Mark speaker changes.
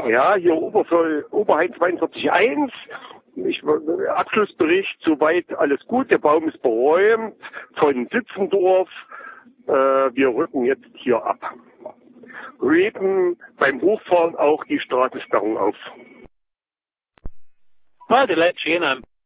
Speaker 1: Ja, hier Oberhain 42.1. Abschlussbericht, soweit alles gut. Der Baum ist beräumt von Sitzendorf. Wir rücken jetzt hier ab. Heben beim Hochfahren auch die Straßensperrung auf.
Speaker 2: Ah, die Leute stehen